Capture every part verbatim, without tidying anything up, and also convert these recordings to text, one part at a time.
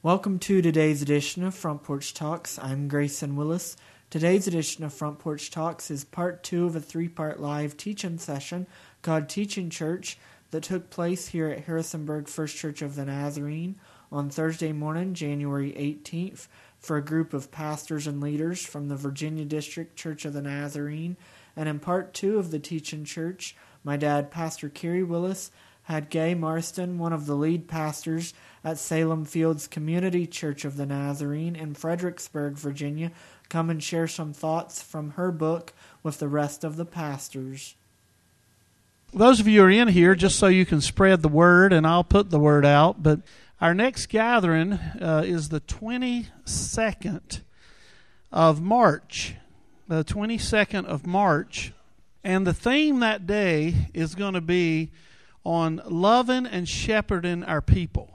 Welcome to today's edition of Front Porch Talks. I'm Grayson Willis. Today's edition of Front Porch Talks is part two of a three-part live teaching session called Teaching Church that took place here at Harrisonburg First Church of the Nazarene on Thursday morning, January eighteenth, for a group of pastors and leaders from the Virginia District Church of the Nazarene. And in part two of the Teaching Church, my dad, Pastor Kerry Willis, had Gay Marston, one of the lead pastors at Salem Fields Community Church of the Nazarene in Fredericksburg, Virginia, come and share some thoughts from her book with the rest of the pastors. Those of you who are in here, just so you can spread the word, and I'll put the word out, but our next gathering uh, is the twenty-second of March. The twenty-second of March. And the theme that day is going to be on loving and shepherding our people.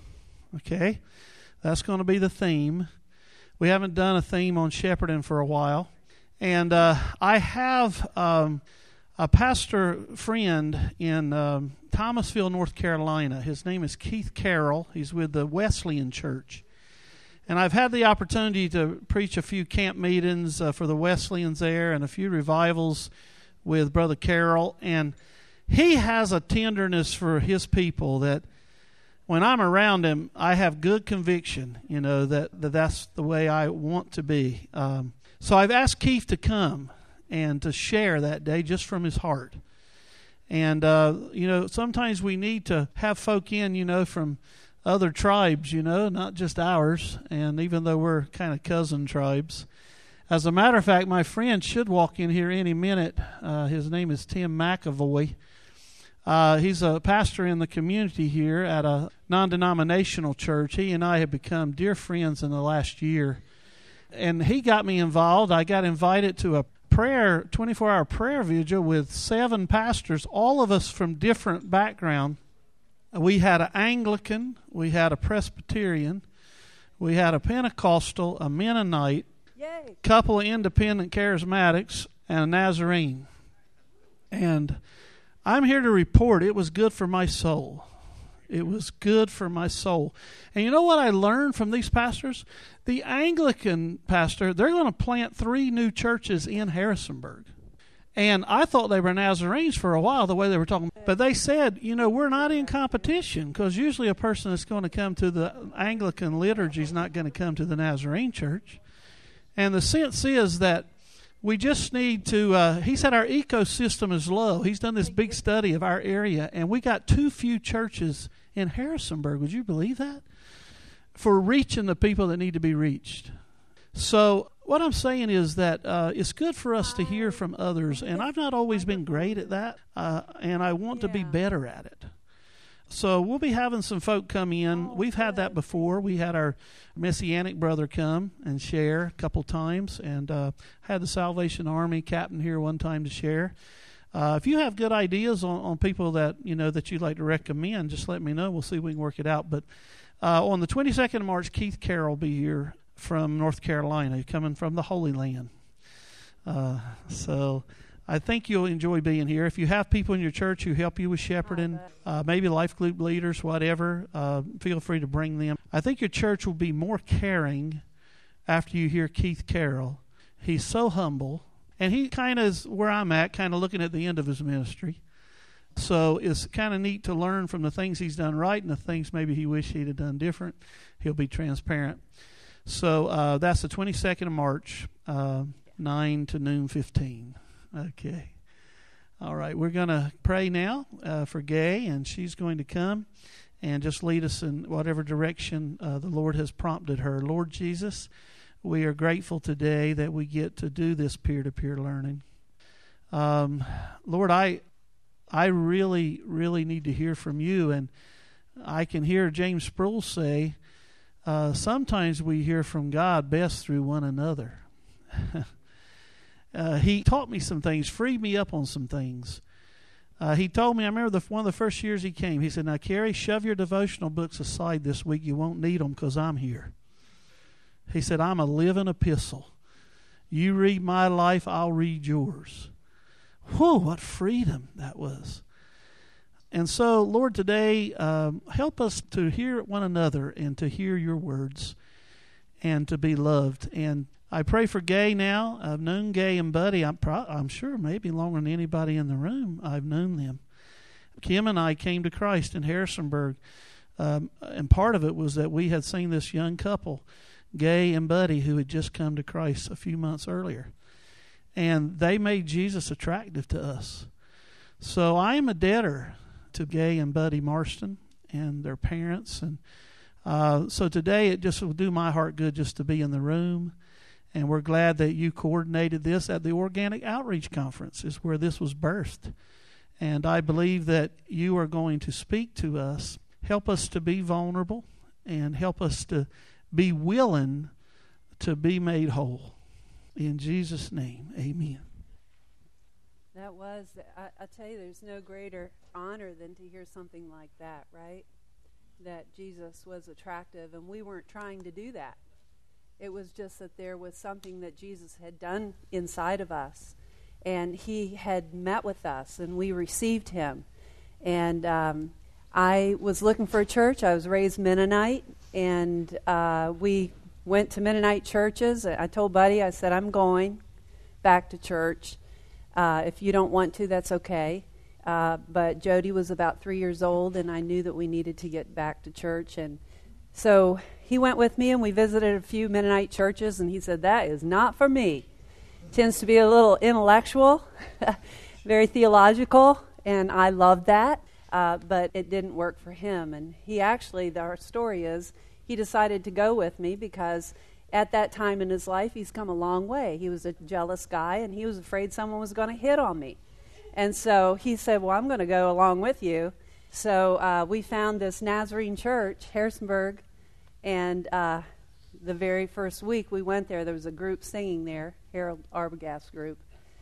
Okay? That's going to be the theme. We haven't done a theme on shepherding for a while. And uh, I have um, a pastor friend in um, Thomasville, North Carolina. His name is Keith Carroll. He's with the Wesleyan Church. And I've had the opportunity to preach a few camp meetings uh, for the Wesleyans there and a few revivals with Brother Carroll. And he has a tenderness for his people that when I'm around him, I have good conviction, you know, that, that that's the way I want to be. Um, so I've asked Keith to come and to share that day just from his heart. And, uh, you know, sometimes we need to have folk in, you know, from other tribes, you know, not just ours. And even though we're kind of cousin tribes. As a matter of fact, my friend should walk in here any minute. Uh, his name is Tim McAvoy. Uh, he's a pastor in the community here at a non-denominational church. He and I have become dear friends in the last year. And he got me involved. I got invited to a prayer, twenty-four hour prayer vigil with seven pastors, all of us from different backgrounds. We had an Anglican, we had a Presbyterian, we had a Pentecostal, a Mennonite, a couple of independent charismatics, and a Nazarene. And I'm here to report it was good for my soul. It was good for my soul. And you know what I learned from these pastors? The Anglican pastor, they're going to plant three new churches in Harrisonburg. And I thought they were Nazarenes for a while, the way they were talking. But they said, you know, we're not in competition, because usually a person that's going to come to the Anglican liturgy is not going to come to the Nazarene church. And the sense is that we just need to, uh, he said our ecosystem is low. He's done this big study of our area, and we got too few churches in Harrisonburg. Would you believe that? For reaching the people that need to be reached. So what I'm saying is that uh, it's good for us to hear from others, and I've not always been great at that, uh, and I want to be better at it. So we'll be having some folk come in. We've had that before. We had our Messianic brother come and share a couple times, and uh, had the Salvation Army captain here one time to share. Uh, if you have good ideas on, on people that you know that you'd like to recommend, just let me know. We'll see if we can work it out. But uh, on the twenty-second of March, Keith Carroll will be here from North Carolina, coming from the Holy Land. Uh, so I think you'll enjoy being here. If you have people in your church who help you with shepherding, uh, maybe life group leaders, whatever, uh, feel free to bring them. I think your church will be more caring after you hear Keith Carroll. He's so humble, and he kind of is where I'm at, kind of looking at the end of his ministry. So it's kind of neat to learn from the things he's done right and the things maybe he wished he'd have done different. He'll be transparent. So uh, that's the twenty-second of March, uh, nine to noon fifteen. Okay. All right. We're going to pray now uh, for Gay, and she's going to come and just lead us in whatever direction uh, the Lord has prompted her. Lord Jesus, we are grateful today that we get to do this peer-to-peer learning. Um, Lord, I I really, really need to hear from you, and I can hear James Sproul say, uh, sometimes we hear from God best through one another. Uh, he taught me some things, freed me up on some things. Uh, he told me, I remember the, one of the first years he came, he said, now, Kerry, shove your devotional books aside this week. You won't need them because I'm here. He said, I'm a living epistle. You read my life, I'll read yours. Whew, what freedom that was. And so, Lord, today, um, help us to hear one another and to hear your words and to be loved. And I pray for Gay now. I've known Gay and Buddy, I'm, pro- I'm sure maybe longer than anybody in the room. I've known them. Kim and I came to Christ in Harrisonburg, um, and part of it was that we had seen this young couple, Gay and Buddy, who had just come to Christ a few months earlier. And they made Jesus attractive to us. So I am a debtor to Gay and Buddy Marston and their parents. And uh, so today it just will do my heart good just to be in the room. And we're glad that you coordinated this at the Organic Outreach Conference, is where this was birthed. And I believe that you are going to speak to us, help us to be vulnerable, and help us to be willing to be made whole. In Jesus' name, amen. That was, I, I tell you, there's no greater honor than to hear something like that, right? That Jesus was attractive, and we weren't trying to do that. It was just that there was something that Jesus had done inside of us, and he had met with us, and we received him. And um, I was looking for a church. I was raised Mennonite, and uh, we went to Mennonite churches. I told Buddy, I said, I'm going back to church. Uh, if you don't want to, that's okay. Uh, but Jody was about three years old, and I knew that we needed to get back to church. And so he went with me, and we visited a few Mennonite churches, and he said, that is not for me. Tends to be a little intellectual, very theological, and I loved that, uh, but it didn't work for him. And he actually, our story is, he decided to go with me because at that time in his life, he's come a long way. He was a jealous guy, and he was afraid someone was going to hit on me. And so he said, well, I'm going to go along with you. So uh, we found this Nazarene church, Harrisonburg, and uh, the very first week we went there, there was a group singing there, Harold Arbogast's group,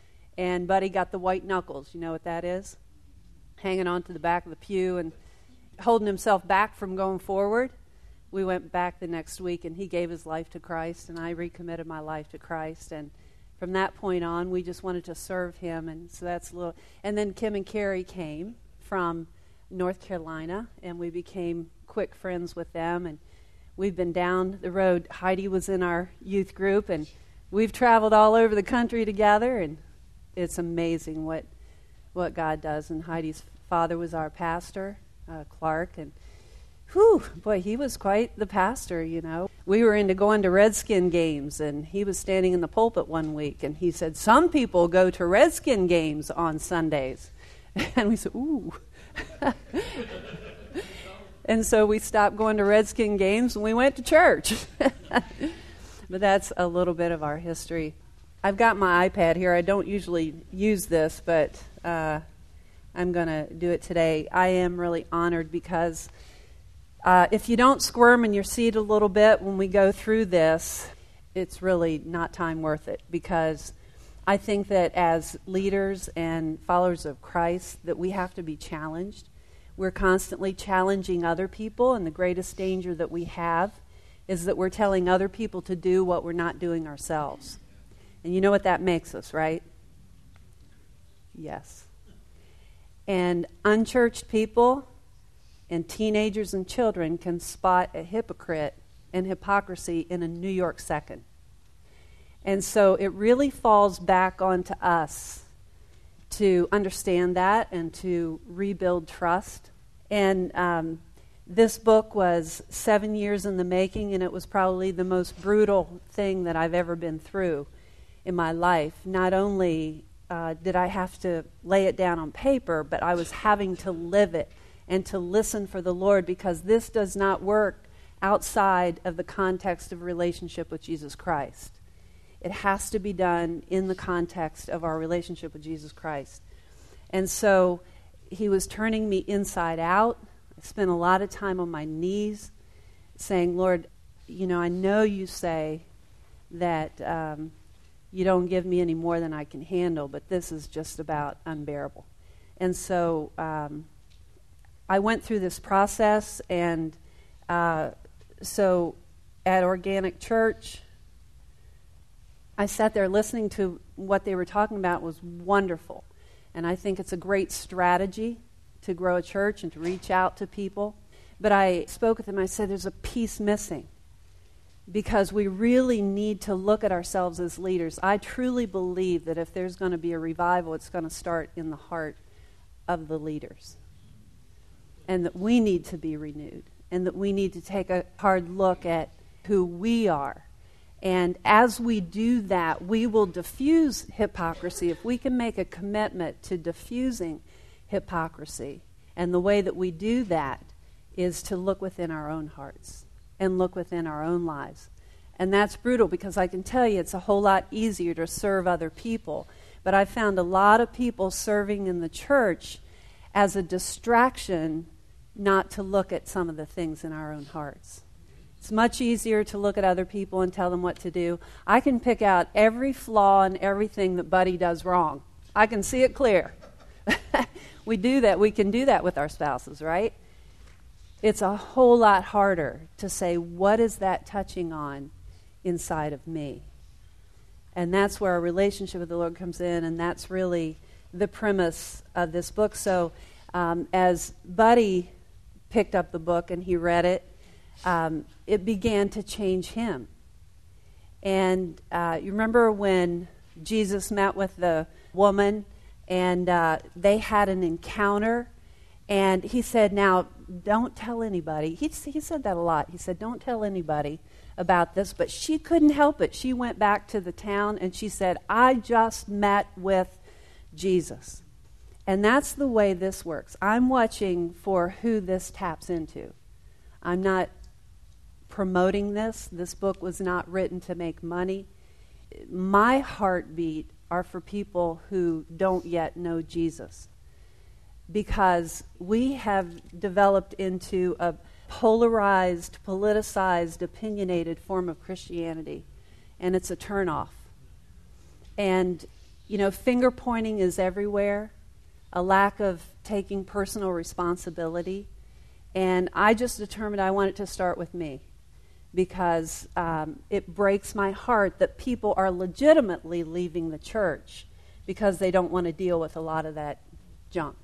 and Buddy got the white knuckles. You know what that is? Hanging on to the back of the pew and holding himself back from going forward. We went back the next week, and he gave his life to Christ, and I recommitted my life to Christ. And from that point on, we just wanted to serve him, and so that's a little. And then Kim and Carrie came from North Carolina, and we became quick friends with them, and we've been down the road. Heidi was in our youth group, and we've traveled all over the country together, and it's amazing what what God does. And Heidi's father was our pastor, uh, Clark, and whew, boy, he was quite the pastor, you know. We were into going to Redskin games, and he was standing in the pulpit one week, and he said, some people go to Redskin games on Sundays. And we said, ooh. And so we stopped going to Redskin games, and we went to church. But that's a little bit of our history. I've got my iPad here. I don't usually use this, but uh, I'm going to do it today. I am really honored because Uh, if you don't squirm in your seat a little bit when we go through this, it's really not time worth it, because I think that as leaders and followers of Christ that we have to be challenged. We're constantly challenging other people, and the greatest danger that we have is that we're telling other people to do what we're not doing ourselves. And you know what that makes us, right? Yes. And unchurched people and teenagers and children can spot a hypocrite and hypocrisy in a New York second. And so it really falls back onto us to understand that and to rebuild trust. And um, this book was seven years in the making, and it was probably the most brutal thing that I've ever been through in my life. Not only uh, did I have to lay it down on paper, but I was having to live it and to listen for the Lord, because this does not work outside of the context of relationship with Jesus Christ. It has to be done in the context of our relationship with Jesus Christ. And so he was turning me inside out. I spent a lot of time on my knees saying, Lord, you know, I know you say that um, you don't give me any more than I can handle, but this is just about unbearable. And so um, I went through this process, and uh, so at Organic Church, I sat there listening to what they were talking about. Was wonderful. And I think it's a great strategy to grow a church and to reach out to people. But I spoke with them. I said, there's a piece missing because we really need to look at ourselves as leaders. I truly believe that if there's going to be a revival, it's going to start in the heart of the leaders, and that we need to be renewed, and that we need to take a hard look at who we are. And as we do that, we will diffuse hypocrisy. If we can make a commitment to diffusing hypocrisy, and the way that we do that is to look within our own hearts and look within our own lives. And that's brutal, because I can tell you it's a whole lot easier to serve other people. But I found a lot of people serving in the church as a distraction not to look at some of the things in our own hearts. It's much easier to look at other people and tell them what to do. I can pick out every flaw and everything that Buddy does wrong. I can see it clear. We do that. We can do that with our spouses, right? It's a whole lot harder to say, what is that touching on inside of me? And that's where our relationship with the Lord comes in, and that's really the premise of this book. So um, as Buddy picked up the book and he read it, um, it began to change him. And uh, you remember when Jesus met with the woman and uh, they had an encounter, and he said, now, don't tell anybody. He, he said that a lot. He said, don't tell anybody about this. But she couldn't help it. She went back to the town and she said, I just met with Jesus. And that's the way this works. I'm watching for who this taps into. I'm not promoting this. This book was not written to make money. My heartbeat are for people who don't yet know Jesus, because we have developed into a polarized, politicized, opinionated form of Christianity, and it's a turnoff. And, you know, finger pointing is everywhere, a lack of taking personal responsibility, and I just determined I want it to start with me, because um, it breaks my heart that people are legitimately leaving the church because they don't want to deal with a lot of that junk.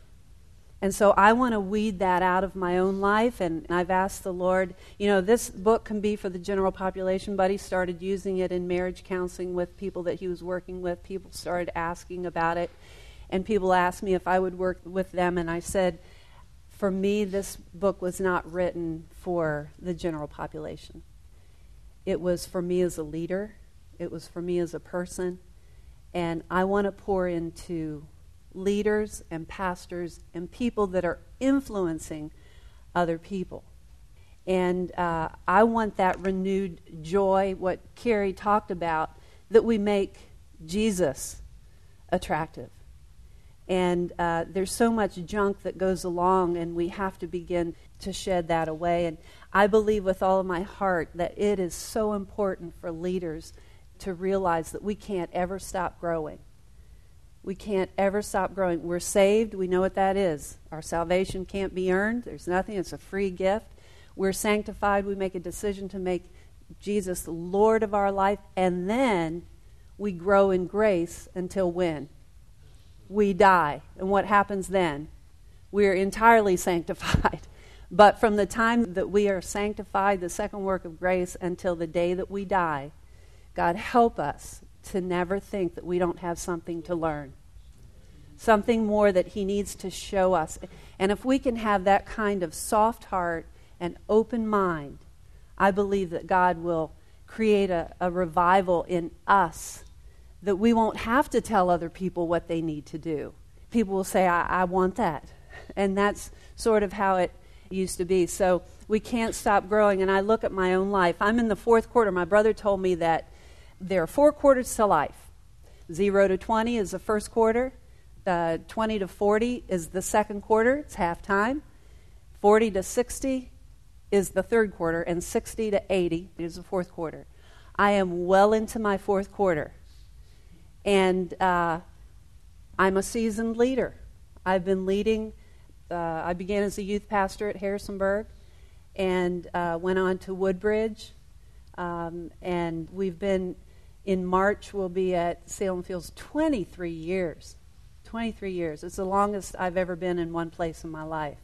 And so I want to weed that out of my own life, and I've asked the Lord, you know, this book can be for the general population. Buddy started using it in marriage counseling with people that he was working with. People started asking about it, and people asked me if I would work with them, and I said, for me, this book was not written for the general population. It was for me as a leader. It was for me as a person, and I want to pour into leaders and pastors and people that are influencing other people. And uh, I want that renewed joy, what Carrie talked about, that we make Jesus attractive. And uh, there's so much junk that goes along, and we have to begin to shed that away. And I believe with all of my heart that it is so important for leaders to realize that we can't ever stop growing. We can't ever stop growing. We're saved. We know what that is. Our salvation can't be earned. There's nothing. It's a free gift. We're sanctified. We make a decision to make Jesus the Lord of our life. And then we grow in grace until when? We die. And what happens then? We're entirely sanctified. But from the time that we are sanctified, the second work of grace, until the day that we die, God help us to never think that we don't have something to learn, something more that he needs to show us. And if we can have that kind of soft heart and open mind, I believe that God will create a, a revival in us, that we won't have to tell other people what they need to do. People will say, I, I want that. And that's sort of how it used to be. So we can't stop growing. And I look at my own life. I'm in the fourth quarter. My brother told me that there are four quarters to life. Zero to twenty is the first quarter. Uh, twenty to forty is the second quarter. It's halftime. forty to sixty is the third quarter. And sixty to eighty is the fourth quarter. I am well into my fourth quarter. And uh, I'm a seasoned leader. I've been leading. Uh, I began as a youth pastor at Harrisonburg and uh, went on to Woodbridge. Um, and we've been... In March, we'll be at Salem Fields twenty-three years. twenty-three years. It's the longest I've ever been in one place in my life.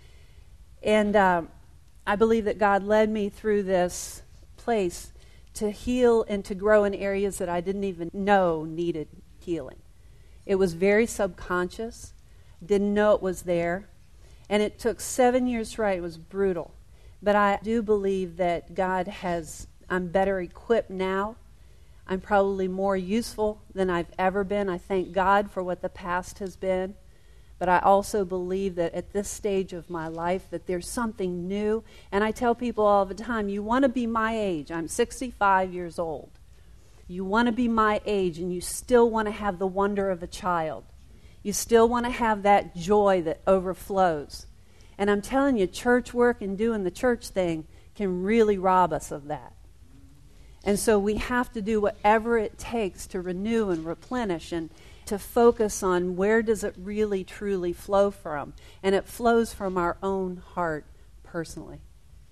And um, I believe that God led me through this place to heal and to grow in areas that I didn't even know needed healing. It was very subconscious, didn't know it was there, and it took seven years to write. It was brutal. But I do believe that God has, I'm better equipped now. I'm probably more useful than I've ever been. I thank God for what the past has been. But I also believe that at this stage of my life that there's something new. And I tell people all the time, you want to be my age. I'm sixty-five years old. You want to be my age and you still want to have the wonder of a child. You still want to have that joy that overflows. And I'm telling you, church work and doing the church thing can really rob us of that. And so we have to do whatever it takes to renew and replenish and to focus on where does it really truly flow from. And it flows from our own heart personally.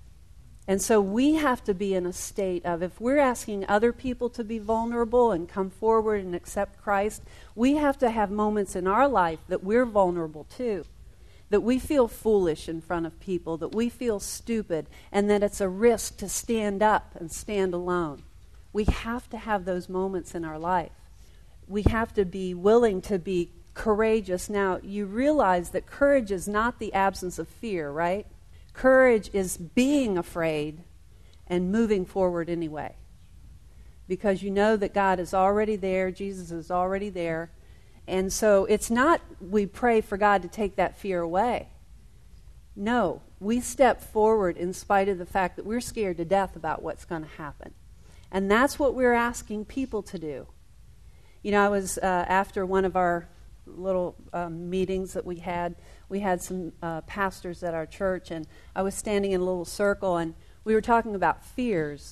And so we have to be in a state of, if we're asking other people to be vulnerable and come forward and accept Christ, we have to have moments in our life that we're vulnerable too. That we feel foolish in front of people, that we feel stupid, and that it's a risk to stand up and stand alone. We have to have those moments in our life. We have to be willing to be courageous. Now, you realize that courage is not the absence of fear, right? Courage is being afraid and moving forward anyway. Because you know that God is already there, Jesus is already there. And so it's not we pray for God to take that fear away. No, we step forward in spite of the fact that we're scared to death about what's going to happen. And that's what we're asking people to do. You know, I was, uh, after one of our little um, meetings that we had, we had some uh, pastors at our church, and I was standing in a little circle, and we were talking about fears.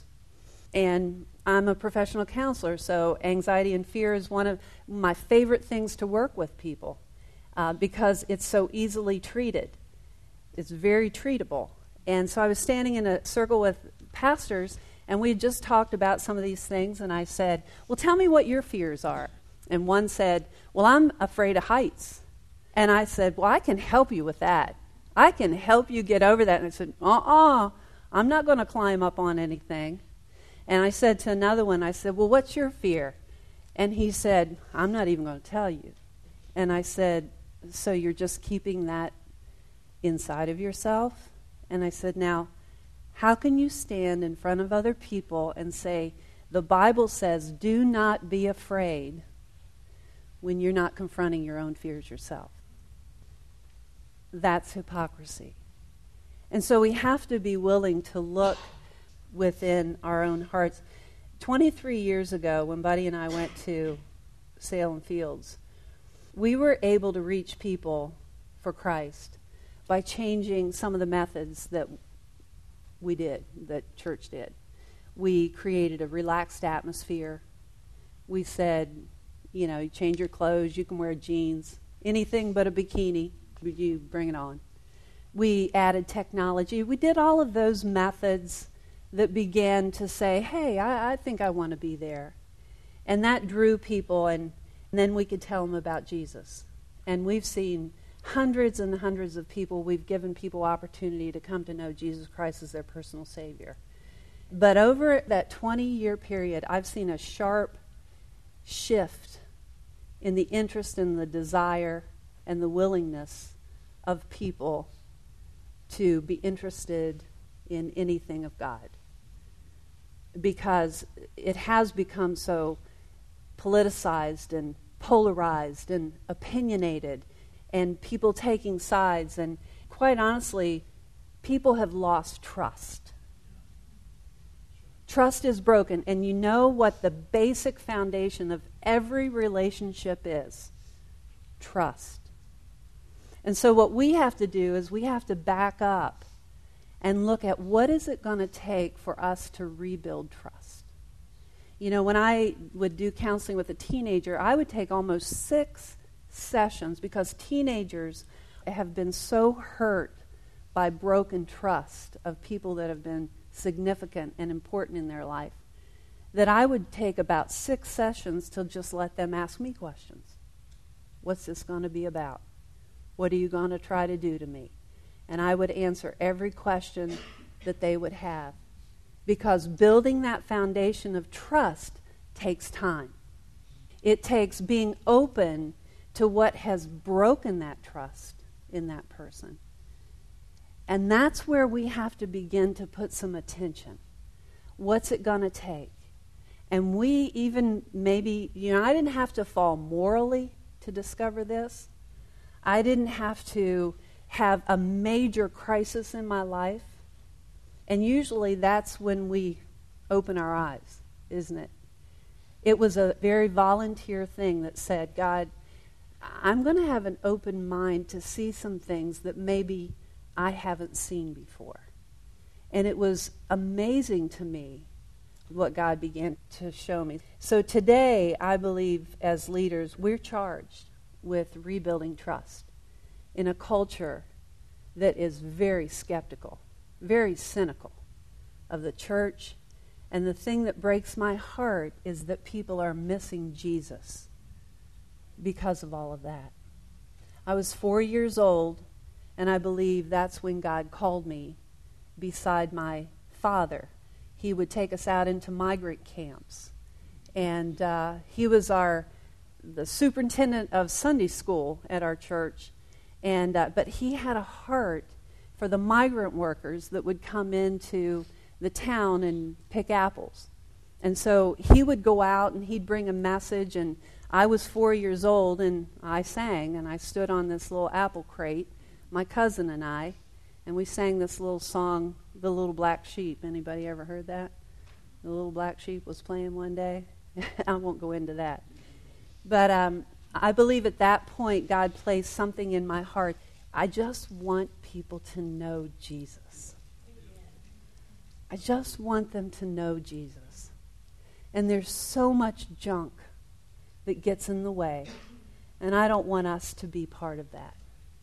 And I'm a professional counselor, so anxiety and fear is one of my favorite things to work with people uh, because it's so easily treated. It's very treatable. And so I was standing in a circle with pastors, and we had just talked about some of these things, and I said, well, tell me what your fears are. And one said, well, I'm afraid of heights. And I said, well, I can help you with that. I can help you get over that. And I said, uh-uh, I'm not going to climb up on anything. And I said to another one, I said, well, what's your fear? And he said, I'm not even going to tell you. And I said, so you're just keeping that inside of yourself? And I said, now, how can you stand in front of other people and say, the Bible says, do not be afraid, when you're not confronting your own fears yourself? That's hypocrisy. And so we have to be willing to look within our own hearts. twenty-three years ago, when Buddy and I went to Salem Fields, we were able to reach people for Christ by changing some of the methods that we did, that church did. We created a relaxed atmosphere. We said, you know, you change your clothes, you can wear jeans, anything but a bikini, you bring it on. We added technology. We did all of those methods that began to say, hey, I, I think I want to be there. And that drew people, and, and then we could tell them about Jesus. And we've seen hundreds and hundreds of people. We've given people opportunity to come to know Jesus Christ as their personal Savior. But over that twenty-year period, I've seen a sharp shift in the interest and the desire and the willingness of people to be interested in anything of God. Because it has become so politicized and polarized and opinionated, and people taking sides, and quite honestly, people have lost trust. Trust is broken, and you know what the basic foundation of every relationship is? Trust. And so what we have to do is we have to back up and look at what is it going to take for us to rebuild trust. You know, when I would do counseling with a teenager, I would take almost six sessions because teenagers have been so hurt by broken trust of people that have been significant and important in their life that I would take about six sessions to just let them ask me questions. What's this going to be about? What are you going to try to do to me? And I would answer every question that they would have. Because building that foundation of trust takes time. It takes being open to what has broken that trust in that person. And that's where we have to begin to put some attention. What's it going to take? And we even maybe, you know, I didn't have to fall morally to discover this. I didn't have to have a major crisis in my life. And usually that's when we open our eyes, isn't it? It was a very volunteer thing that said, God, I'm going to have an open mind to see some things that maybe I haven't seen before. And it was amazing to me what God began to show me. So today, I believe as leaders, we're charged with rebuilding trust in a culture that is very skeptical, very cynical of the church. And the thing that breaks my heart is that people are missing Jesus because of all of that. I was four years old, and I believe that's when God called me beside my father. He would take us out into migrant camps. And uh, he was our the superintendent of Sunday school at our church. And uh, but he had a heart for the migrant workers that would come into the town and pick apples. And so he would go out and he'd bring a message, and I was four years old, and I sang, and I stood on this little apple crate, my cousin and I, and we sang this little song, The Little Black Sheep. Anybody ever heard that? The Little Black Sheep was playing one day. I won't go into that. But um, I believe at that point God placed something in my heart. I just want people to know Jesus. I just want them to know Jesus. And there's so much junk that gets in the way, and I don't want us to be part of that.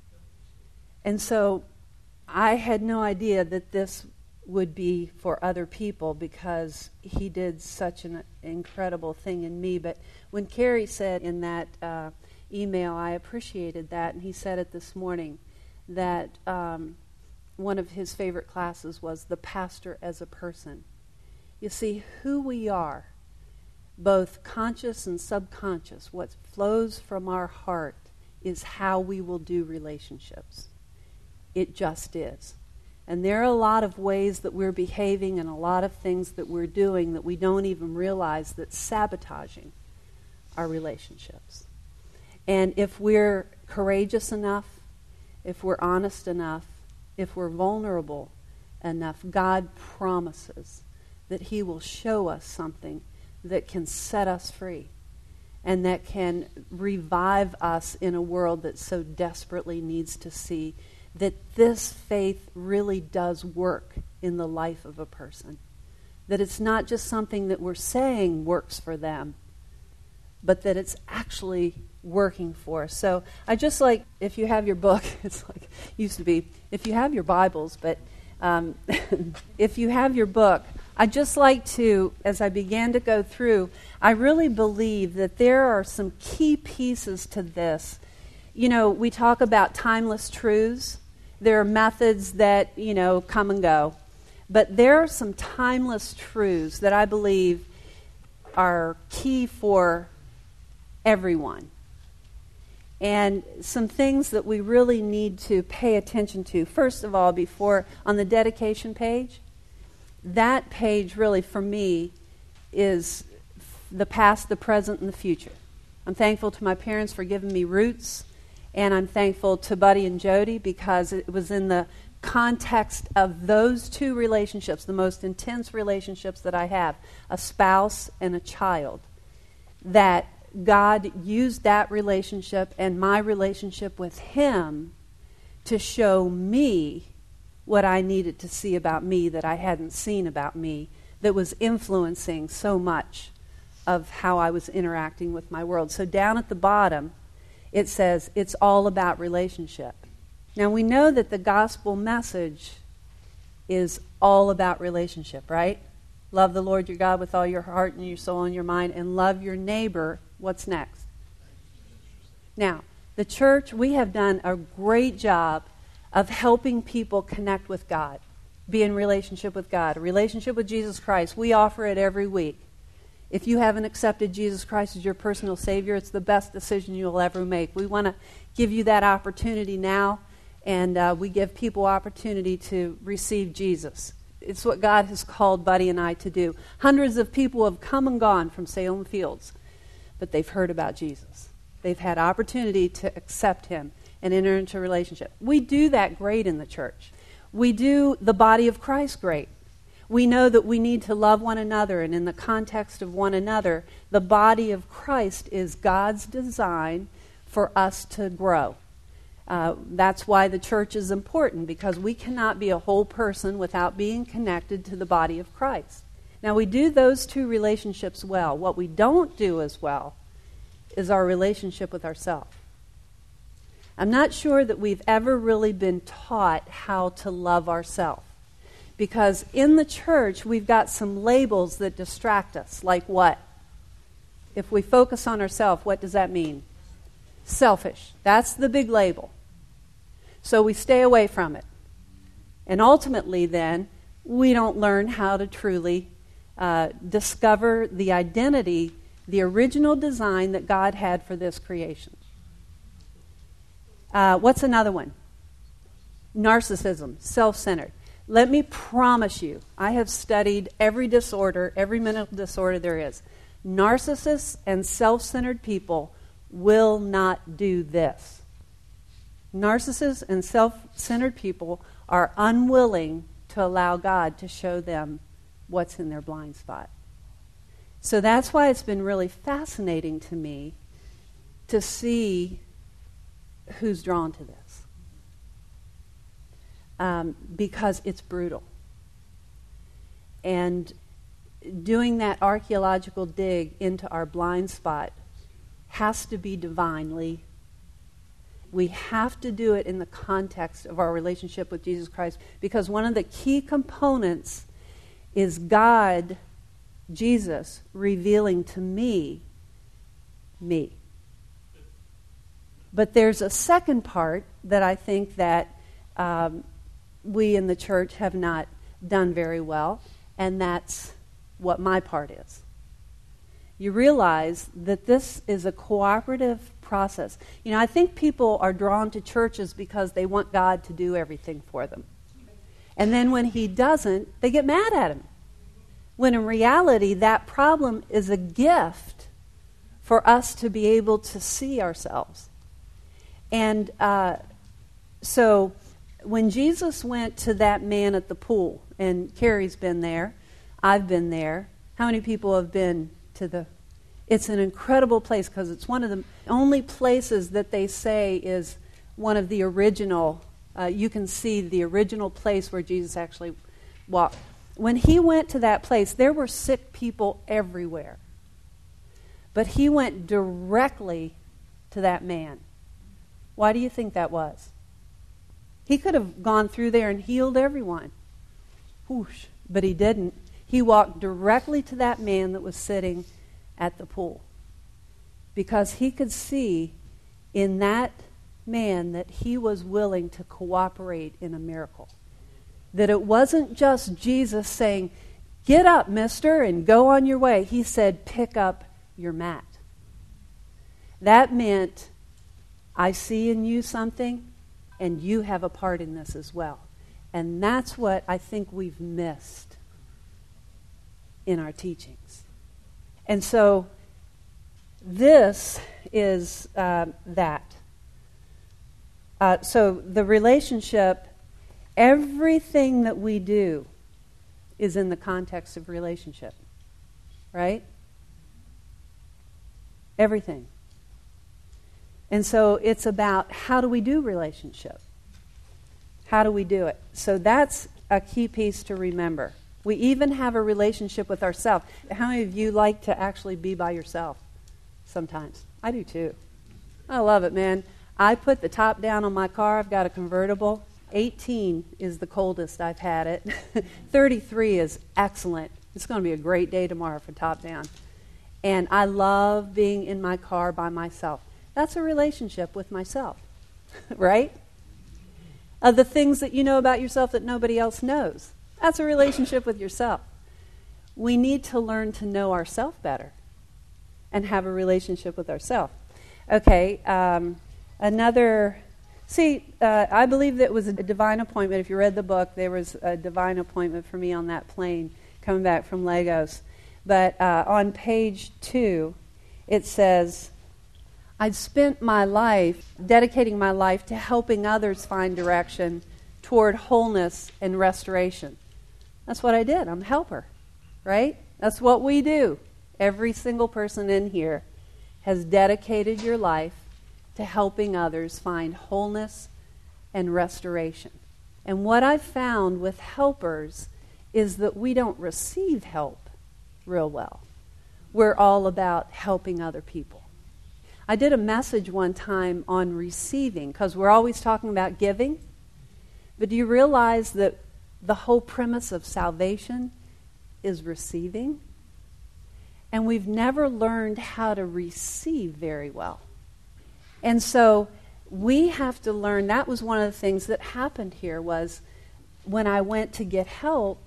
And so I had no idea that this would be for other people, because he did such an incredible thing in me. But when Carrie said in that uh, email, I appreciated that, and he said it this morning, that um, one of his favorite classes was the pastor as a person. You see, who we are, both conscious and subconscious, what flows from our heart is how we will do relationships. It just is. And there are a lot of ways that we're behaving and a lot of things that we're doing that we don't even realize that's sabotaging our relationships. And if we're courageous enough, if we're honest enough, if we're vulnerable enough, God promises that he will show us something that can set us free and that can revive us in a world that so desperately needs to see that this faith really does work in the life of a person. That it's not just something that we're saying works for them, but that it's actually working for us. So I just like, if you have your book, it's like used to be, if you have your Bibles, but um, if you have your book, I just like to, as I began to go through, I really believe that there are some key pieces to this. You know, we talk about timeless truths. There are methods that, you know, come and go. But there are some timeless truths that I believe are key for everyone. And some things that we really need to pay attention to. First of all, before, on the dedication page, that page really, for me, is the past, the present, and the future. I'm thankful to my parents for giving me roots. And I'm thankful to Buddy and Jody because it was in the context of those two relationships, the most intense relationships that I have, a spouse and a child, that God used that relationship and my relationship with him to show me what I needed to see about me that I hadn't seen about me, that was influencing so much of how I was interacting with my world. So down at the bottom, it says it's all about relationship. Now we know that the gospel message is all about relationship, right? Love the Lord your God with all your heart and your soul and your mind, and love your neighbor. What's next? Now, The church, we have done a great job of helping people connect with God, be in relationship with God, a relationship with Jesus Christ. We offer it every week. If you haven't accepted Jesus Christ as your personal Savior, it's the best decision you'll ever make. We want to give you that opportunity now, and uh, we give people opportunity to receive Jesus. It's what God has called Buddy and I to do. Hundreds of people have come and gone from Salem Fields, but they've heard about Jesus. They've had opportunity to accept Him and enter into a relationship. We do that great in the church. We do the body of Christ great. We know that we need to love one another, and in the context of one another, the body of Christ is God's design for us to grow. Uh, that's why the church is important, because we cannot be a whole person without being connected to the body of Christ. Now, we do those two relationships well. What we don't do as well is our relationship with ourselves. I'm not sure that we've ever really been taught how to love ourselves. Because in the church, we've got some labels that distract us. Like what? If we focus on ourselves, what does that mean? Selfish. That's the big label. So we stay away from it. And ultimately, then, we don't learn how to truly uh, discover the identity, the original design that God had for this creation. Uh, what's another one? Narcissism, self-centered. Let me promise you, I have studied every disorder, every mental disorder there is. Narcissists and self-centered people will not do this. Narcissists and self-centered people are unwilling to allow God to show them what's in their blind spot. So that's why it's been really fascinating to me to see who's drawn to this. Um, because it's brutal. And doing that archaeological dig into our blind spot has to be divinely. We have to do it in the context of our relationship with Jesus Christ, because one of the key components is God, Jesus, revealing to me, me. But there's a second part that I think that um, we in the church have not done very well, and that's what my part is. You realize that this is a cooperative process. You know, I think people are drawn to churches because they want God to do everything for them. And then when He doesn't, they get mad at Him. When in reality, that problem is a gift for us to be able to see ourselves. And uh, so when Jesus went to that man at the pool, and Carrie's been there, I've been there. How many people have been to the... It's an incredible place, because it's one of the only places that they say is one of the original, uh, you can see the original place where Jesus actually walked. When He went to that place, there were sick people everywhere. But He went directly to that man. Why do you think that was? He could have gone through there and healed everyone. Whoosh. But He didn't. He walked directly to that man that was sitting at the pool, because He could see in that man that he was willing to cooperate in a miracle. That it wasn't just Jesus saying, "Get up, mister, and go on your way." He said, "Pick up your mat." That meant, I see in you something, and you have a part in this as well. And that's what I think we've missed in our teachings. And so this is uh, that. Uh, so the relationship, everything that we do is in the context of relationship, right? Everything. And so it's about, how do we do relationship? How do we do it? So that's a key piece to remember. We even have a relationship with ourselves. How many of you like to actually be by yourself sometimes? I do too. I love it, man. I put the top down on my car. I've got a convertible. eighteen is the coldest I've had it. thirty-three is excellent. It's going to be a great day tomorrow for top down. And I love being in my car by myself. That's a relationship with myself, right? Of the things that you know about yourself that nobody else knows. That's a relationship with yourself. We need to learn to know ourselves better and have a relationship with ourselves. Okay, um, another... See, uh, I believe that it was a divine appointment. If you read the book, there was a divine appointment for me on that plane coming back from Lagos. But uh, on page two, it says, I'd spent my life, dedicating my life to helping others find direction toward wholeness and restoration. That's what I did. I'm a helper, right? That's what we do. Every single person in here has dedicated your life to helping others find wholeness and restoration. And what I've found with helpers is that we don't receive help real well. We're all about helping other people. I did a message one time on receiving, because we're always talking about giving. But do you realize that the whole premise of salvation is receiving? And we've never learned how to receive very well. And so we have to learn. That was one of the things that happened here was when I went to get help,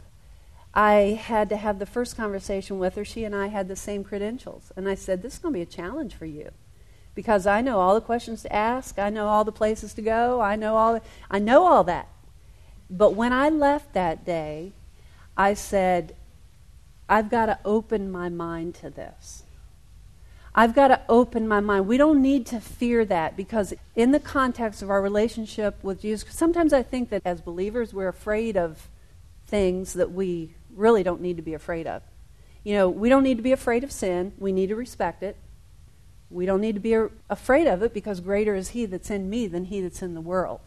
I had to have the first conversation with her. She and I had the same credentials. And I said, this is going to be a challenge for you. Because I know all the questions to ask. I know all the places to go. I know all, the, I know all that. But when I left that day, I said, I've got to open my mind to this. I've got to open my mind. We don't need to fear that, because in the context of our relationship with Jesus, sometimes I think that as believers we're afraid of things that we really don't need to be afraid of. You know, we don't need to be afraid of sin. We need to respect it. We don't need to be a- afraid of it, because greater is he that's in me than he that's in the world.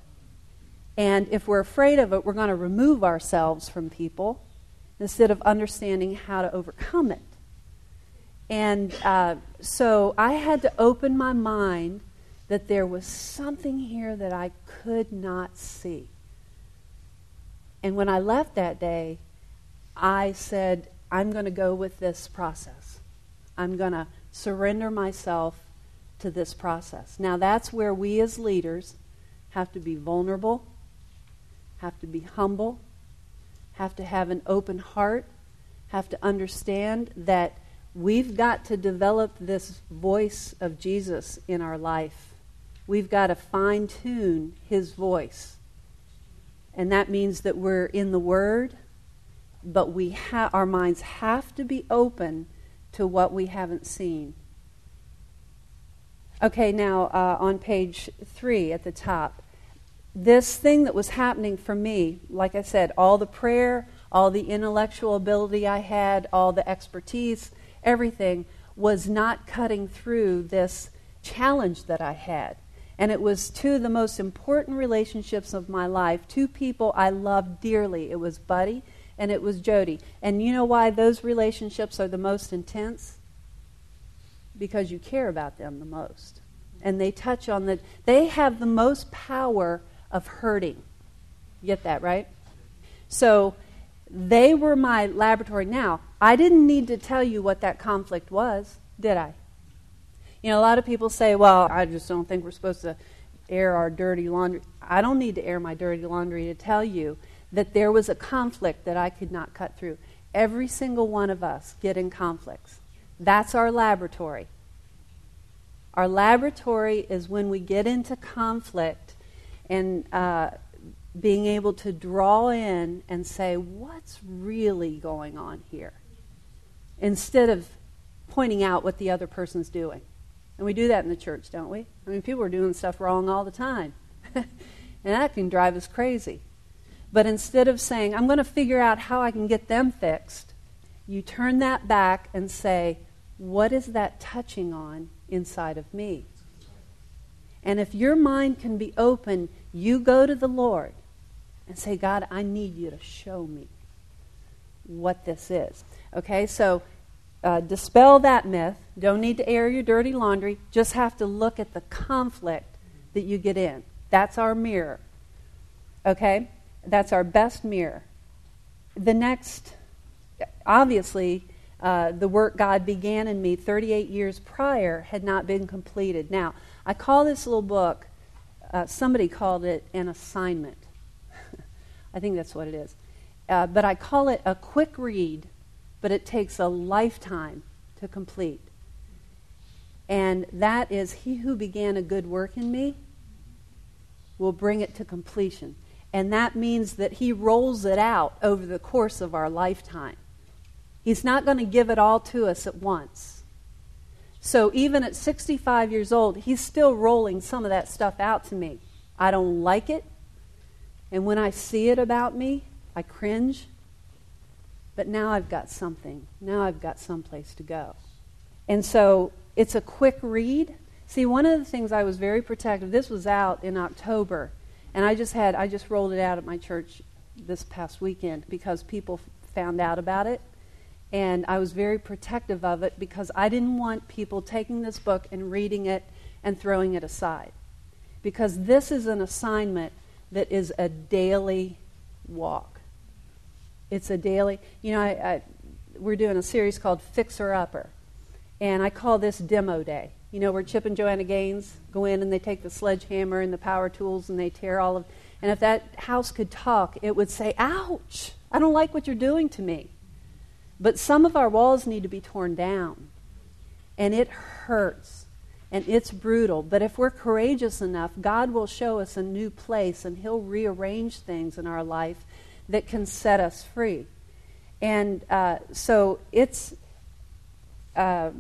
And if we're afraid of it, we're going to remove ourselves from people instead of understanding how to overcome it. And uh, so I had to open my mind that there was something here that I could not see. And when I left that day, I said, I'm going to go with this process. I'm going to surrender myself to this process. Now that's where we as leaders have to be vulnerable, have to be humble, have to have an open heart, have to understand that we've got to develop this voice of Jesus in our life. We've got to fine-tune his voice. And that means that we're in the Word, but we ha- our minds have to be open to what we haven't seen. Okay, now uh, on page three at the top, this thing that was happening for me, like I said, all the prayer, all the intellectual ability I had, all the expertise, everything was not cutting through this challenge that I had. And it was two of the most important relationships of my life, two people I loved dearly. It was Buddy and it was Jody. And you know why those relationships are the most intense? Because you care about them the most. And they touch on the, they have the most power of hurting. You get that, right? So they were my laboratory. Now, I didn't need to tell you what that conflict was, did I? You know, a lot of people say, well, I just don't think we're supposed to air our dirty laundry. I don't need to air my dirty laundry to tell you that there was a conflict that I could not cut through. Every single one of us get in conflicts. That's our laboratory. Our laboratory is when we get into conflict and uh, being able to draw in and say, what's really going on here? Instead of pointing out what the other person's doing. And we do that in the church, don't we? I mean, people are doing stuff wrong all the time. And that can drive us crazy. But instead of saying, I'm going to figure out how I can get them fixed, you turn that back and say, what is that touching on inside of me? And if your mind can be open, you go to the Lord and say, God, I need you to show me what this is. Okay, so uh, dispel that myth. Don't need to air your dirty laundry. Just have to look at the conflict that you get in. That's our mirror. Okay? That's our best mirror. The next, obviously, Uh, the work God began in me thirty-eight years prior had not been completed. Now, I call this little book, uh, somebody called it an assignment. I think that's what it is. Uh, but I call it a quick read, but it takes a lifetime to complete. And that is, he who began a good work in me will bring it to completion. And that means that he rolls it out over the course of our lifetime. He's not going to give it all to us at once. So even at sixty-five years old, he's still rolling some of that stuff out to me. I don't like it. And when I see it about me, I cringe. But now I've got something. Now I've got someplace to go. And so it's a quick read. See, one of the things I was very protective, this was out in October, and I just had, I just rolled it out at my church this past weekend because people found out about it. And I was very protective of it because I didn't want people taking this book and reading it and throwing it aside. Because this is an assignment that is a daily walk. It's a daily, you know, I, I, we're doing a series called Fixer Upper. And I call this Demo Day. You know, where Chip and Joanna Gaines go in and they take the sledgehammer and the power tools and they tear all of, and if that house could talk, it would say, ouch, I don't like what you're doing to me. But some of our walls need to be torn down. And it hurts. And it's brutal. But if we're courageous enough, God will show us a new place and he'll rearrange things in our life that can set us free. And uh, so it's, uh,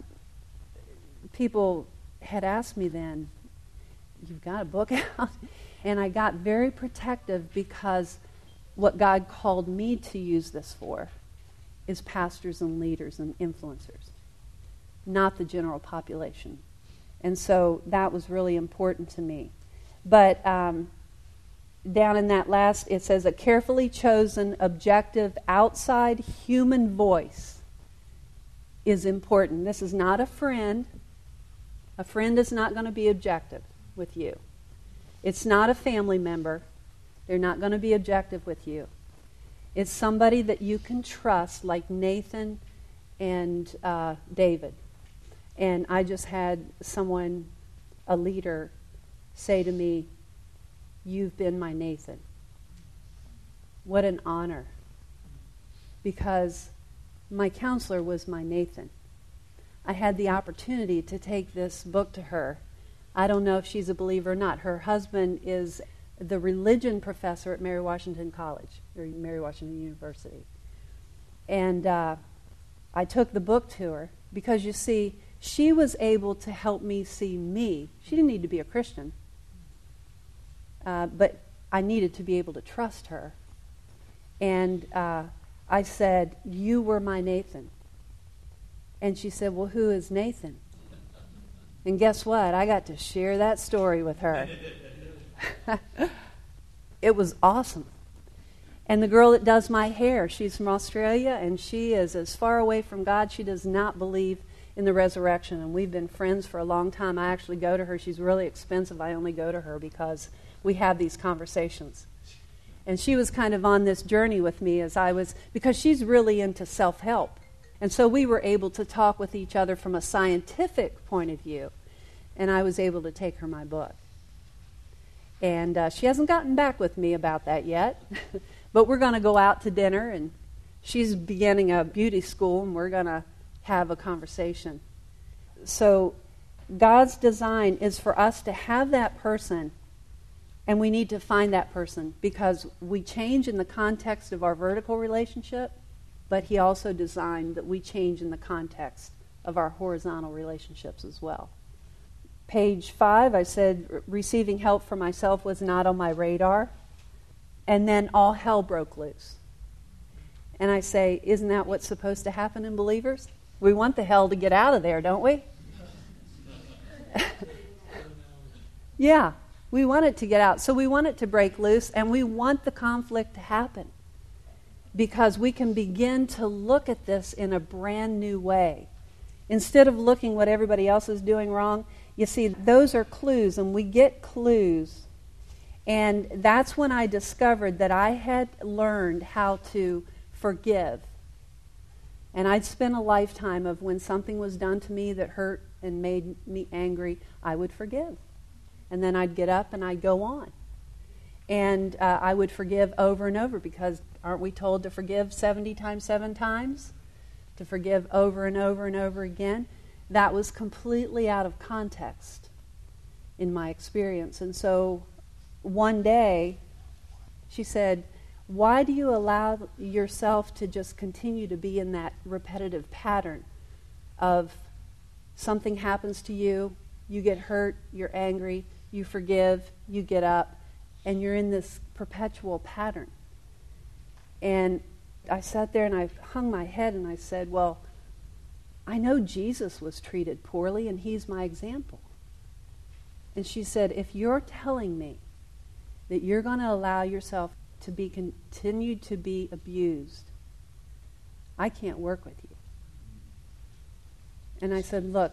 people had asked me then, you've got a book out? And I got very protective because what God called me to use this for is pastors and leaders and influencers, not the general population. And so that was really important to me. But um, down in that last, it says, a carefully chosen, objective, outside human voice is important. This is not a friend. A friend is not going to be objective with you. It's not a family member. They're not going to be objective with you. It's somebody that you can trust, like Nathan and uh, David. And I just had someone, a leader, say to me, you've been my Nathan. What an honor. Because my counselor was my Nathan. I had the opportunity to take this book to her. I don't know if she's a believer or not. Her husband is the religion professor at Mary Washington College, or Mary Washington University. And uh, I took the book to her because, you see, she was able to help me see me. She didn't need to be a Christian. Uh, but I needed to be able to trust her. And uh, I said, you were my Nathan. And she said, well, who is Nathan? And guess what? I got to share that story with her. It was awesome. And the girl that does my hair, she's from Australia, and she is as far away from God. She does not believe in the resurrection, and we've been friends for a long time. I actually go to her. She's really expensive. I only go to her because we have these conversations. And she was kind of on this journey with me as I was, because she's really into self-help. And so we were able to talk with each other from a scientific point of view, and I was able to take her my book. And uh, she hasn't gotten back with me about that yet, but we're going to go out to dinner, and she's beginning a beauty school, and we're going to have a conversation. So God's design is for us to have that person, and we need to find that person because we change in the context of our vertical relationship, but he also designed that we change in the context of our horizontal relationships as well. Page five, I said, receiving help for myself was not on my radar. And then all hell broke loose. And I say, isn't that what's supposed to happen in believers? We want the hell to get out of there, don't we? Yeah, we want it to get out. So we want it to break loose, and we want the conflict to happen. Because we can begin to look at this in a brand new way. Instead of looking what everybody else is doing wrong, you see, those are clues, and we get clues. And that's when I discovered that I had learned how to forgive. And I'd spent a lifetime of when something was done to me that hurt and made me angry, I would forgive. And then I'd get up and I'd go on. And uh, I would forgive over and over, because aren't we told to forgive seventy times, seven times? To forgive over and over and over again? That was completely out of context in my experience. And so one day, she said, why do you allow yourself to just continue to be in that repetitive pattern of something happens to you, you get hurt, you're angry, you forgive, you get up, and you're in this perpetual pattern? And I sat there and I hung my head and I said, well, I know Jesus was treated poorly and he's my example. And she said, if you're telling me that you're going to allow yourself to be continued to be abused, I can't work with you. And I said, look,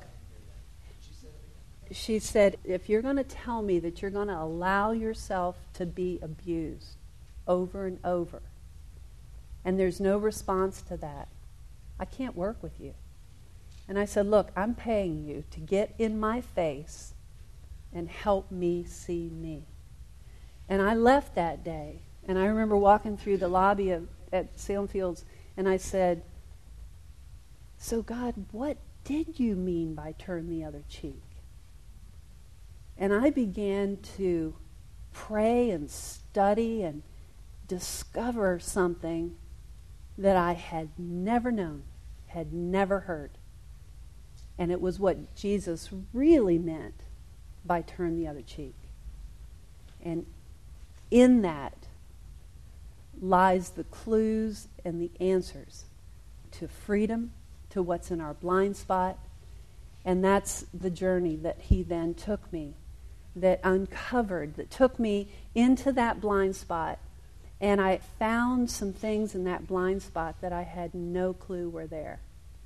she said, if you're going to tell me that you're going to allow yourself to be abused over and over, and there's no response to that, I can't work with you. And I said, look, I'm paying you to get in my face and help me see me. And I left that day, and I remember walking through the lobby of, at Salem Fields, and I said, so God, what did you mean by turn the other cheek? And I began to pray and study and discover something that I had never known, had never heard. And it was what Jesus really meant by turn the other cheek. And in that lies the clues and the answers to freedom, to what's in our blind spot. And that's the journey that he then took me, that uncovered, that took me into that blind spot. And I found some things in that blind spot that I had no clue were there.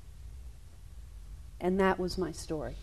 And that was my story.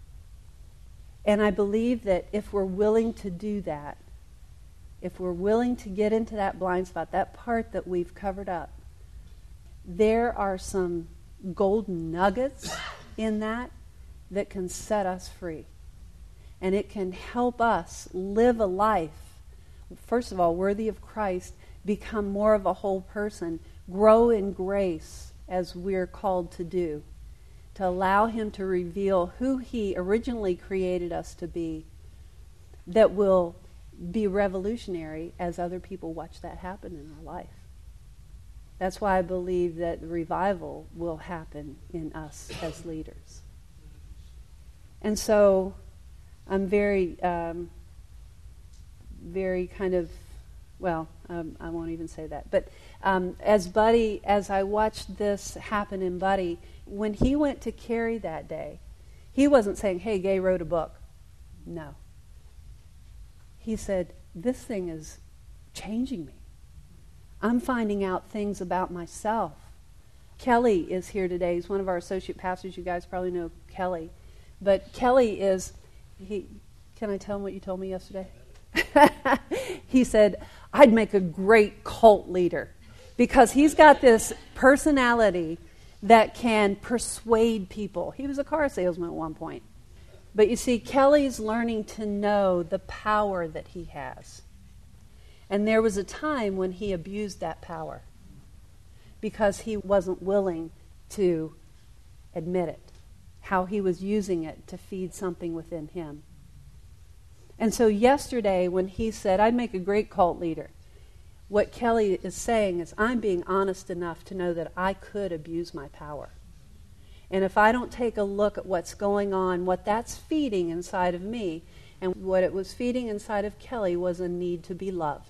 And I believe that if we're willing to do that, if we're willing to get into that blind spot, that part that we've covered up, there are some golden nuggets in that that can set us free. And it can help us live a life, first of all, worthy of Christ, become more of a whole person, grow in grace as we're called to do, to allow him to reveal who he originally created us to be, that will be revolutionary as other people watch that happen in our life. That's why I believe that revival will happen in us as leaders. And so I'm very, um, very kind of, well, um, I won't even say that. But um, as Buddy, as I watched this happen in Buddy, when he went to Carrie that day, he wasn't saying, hey, Gay wrote a book. No. He said, this thing is changing me. I'm finding out things about myself. Kelly is here today. He's one of our associate pastors. You guys probably know Kelly. But Kelly is, he. Can I tell him what you told me yesterday? He said, I'd make a great cult leader, because he's got this personality that can persuade people. He was a car salesman at one point. But you see, Kelly's learning to know the power that he has. And there was a time when he abused that power because he wasn't willing to admit it, how he was using it to feed something within him. And so yesterday when he said, I'd make a great cult leader, what Kelly is saying is, I'm being honest enough to know that I could abuse my power. And if I don't take a look at what's going on, what that's feeding inside of me, and what it was feeding inside of Kelly was a need to be loved.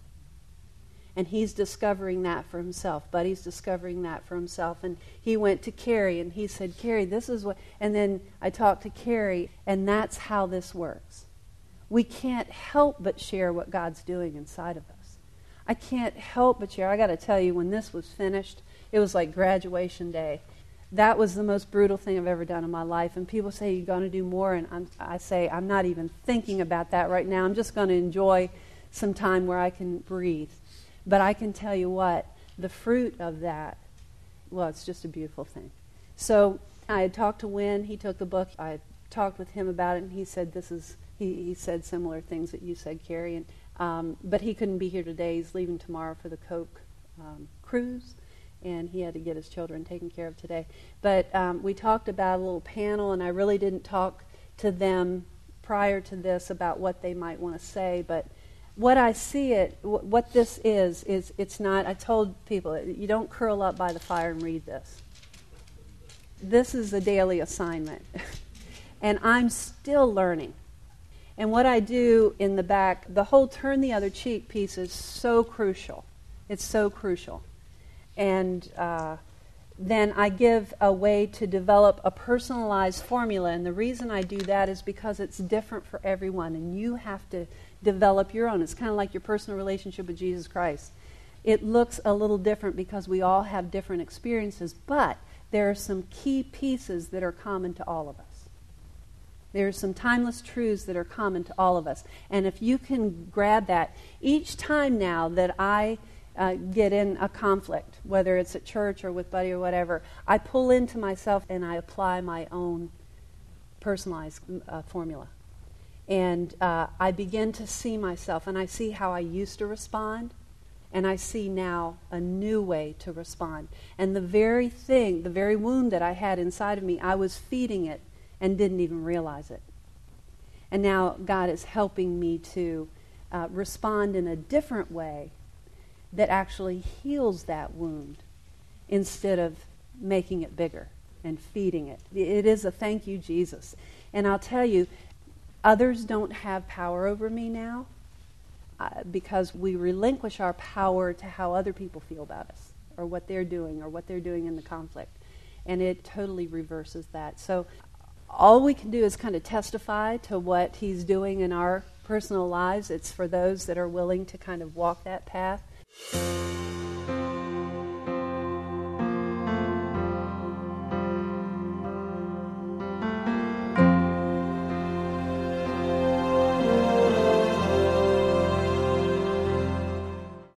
And he's discovering that for himself. Buddy's discovering that for himself. And he went to Carrie and he said, Carrie, this is what... And then I talked to Carrie, and that's how this works. We can't help but share what God's doing inside of us. I can't help but share. I got to tell you, when this was finished, it was like graduation day. That was the most brutal thing I've ever done in my life. And people say, you're going to do more. And I'm, I say, I'm not even thinking about that right now. I'm just going to enjoy some time where I can breathe. But I can tell you what, the fruit of that well, it's just a beautiful thing. So I had talked to Wynn. He took the book. I talked with him about it, and he said this is, he, he said similar things that you said, Carrie. And, um, but he couldn't be here today. He's leaving tomorrow for the Coke um, cruise, and he had to get his children taken care of today. But um, we talked about a little panel, and I really didn't talk to them prior to this about what they might want to say, but what I see it, w- what this is, is it's not, I told people, you don't curl up by the fire and read this. This is a daily assignment. And I'm still learning. And what I do in the back, the whole turn the other cheek piece is so crucial. It's so crucial. And uh, then I give a way to develop a personalized formula. And the reason I do that is because it's different for everyone. And you have to develop your own. It's kind of like your personal relationship with Jesus Christ. It looks a little different because we all have different experiences, but there are some key pieces that are common to all of us. There are some timeless truths that are common to all of us. And if you can grab that, each time now that I uh, get in a conflict, whether it's at church or with Buddy or whatever, I pull into myself and I apply my own personalized uh, formula. And uh, I begin to see myself, and I see how I used to respond, and I see now a new way to respond. And the very thing, the very wound that I had inside of me, I was feeding it and didn't even realize it. And now God is helping me to uh, respond in a different way that actually heals that wound instead of making it bigger and feeding it. It is a thank you, Jesus. And I'll tell you, others don't have power over me now uh, because we relinquish our power to how other people feel about us or what they're doing or what they're doing in the conflict. And it totally reverses that. So all we can do is kind of testify to what he's doing in our personal lives. It's for those that are willing to kind of walk that path.